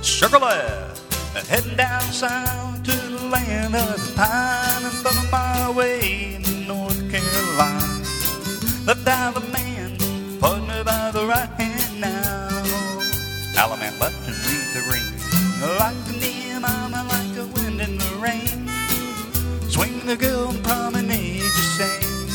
Chevrolet, heading down south to the land of the pine and thumbing my way in North Carolina. Left out a man, partner by the right hand now. Alabama left and read the ring. Like the near mama, like the wind in the rain. Swing the girl and